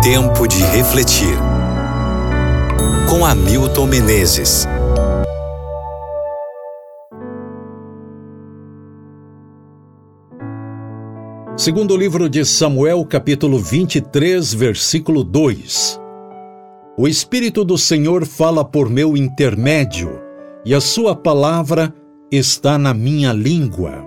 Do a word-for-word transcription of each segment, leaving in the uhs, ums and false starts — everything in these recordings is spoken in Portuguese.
Tempo de refletir. Com Hamilton Menezes. Segundo o livro de Samuel, capítulo vinte e três, versículo dois. O Espírito do Senhor fala por meu intermédio, e a sua palavra está na minha língua.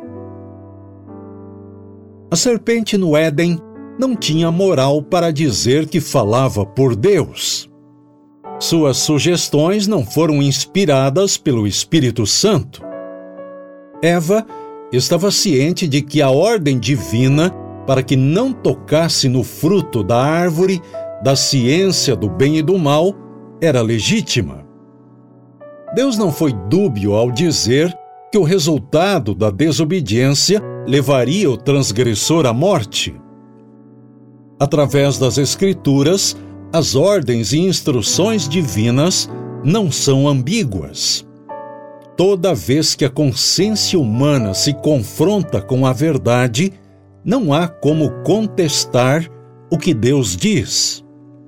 A serpente no Éden não tinha moral para dizer que falava por Deus. Suas sugestões não foram inspiradas pelo Espírito Santo. Eva estava ciente de que a ordem divina para que não tocasse no fruto da árvore da ciência do bem e do mal era legítima. Deus não foi dúbio ao dizer que o resultado da desobediência levaria o transgressor à morte. Através das Escrituras, as ordens e instruções divinas não são ambíguas. Toda vez que a consciência humana se confronta com a verdade, não há como contestar o que Deus diz.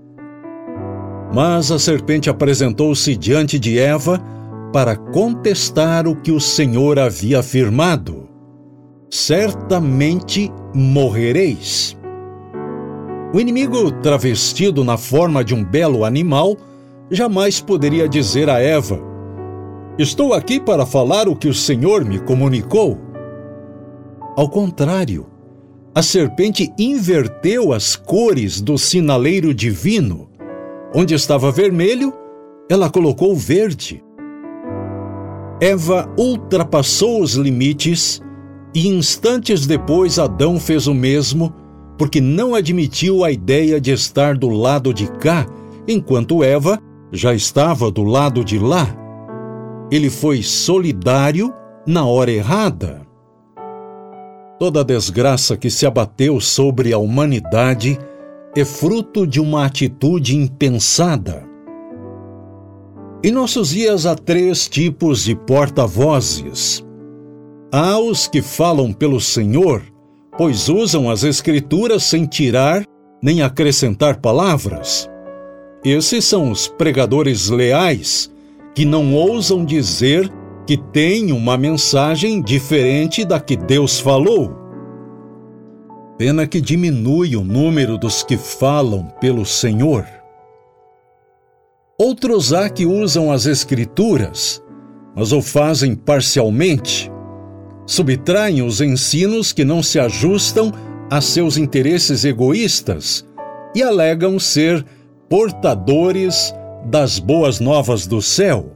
Mas a serpente apresentou-se diante de Eva para contestar o que o Senhor havia afirmado: certamente morrereis. O inimigo, travestido na forma de um belo animal, jamais poderia dizer a Eva: estou aqui para falar o que o Senhor me comunicou. Ao contrário, a serpente inverteu as cores do sinaleiro divino. Onde estava vermelho, ela colocou verde. Eva ultrapassou os limites e instantes depois Adão fez o mesmo, porque não admitiu a ideia de estar do lado de cá, enquanto Eva já estava do lado de lá. Ele foi solidário na hora errada. Toda a desgraça que se abateu sobre a humanidade é fruto de uma atitude impensada. Em nossos dias há três tipos de porta-vozes. Há os que falam pelo Senhor, pois usam as Escrituras sem tirar nem acrescentar palavras. Esses são os pregadores leais, que não ousam dizer que têm uma mensagem diferente da que Deus falou. Pena que diminui o número dos que falam pelo Senhor. Outros há que usam as Escrituras, mas o fazem parcialmente. Subtraem os ensinos que não se ajustam a seus interesses egoístas e alegam ser portadores das boas novas do céu.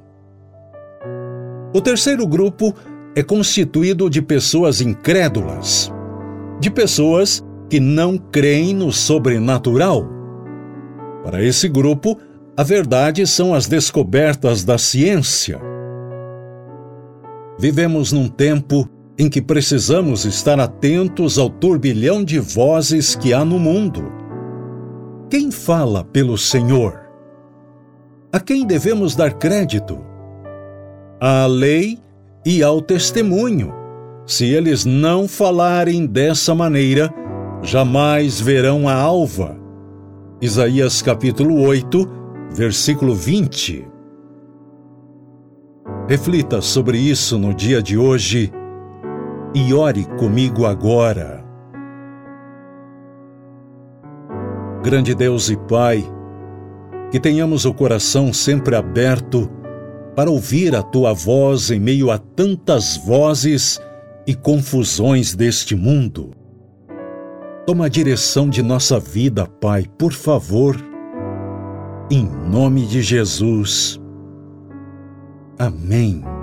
O terceiro grupo é constituído de pessoas incrédulas, de pessoas que não creem no sobrenatural. Para esse grupo, a verdade são as descobertas da ciência. Vivemos num tempo em que precisamos estar atentos ao turbilhão de vozes que há no mundo. Quem fala pelo Senhor? A quem devemos dar crédito? À lei e ao testemunho. Se eles não falarem dessa maneira, jamais verão a alva. Isaías capítulo oito, versículo vinte. Reflita sobre isso no dia de hoje e ore comigo agora. Grande Deus e Pai, que tenhamos o coração sempre aberto para ouvir a Tua voz em meio a tantas vozes e confusões deste mundo. Toma a direção de nossa vida, Pai, por favor. Em nome de Jesus. Amém.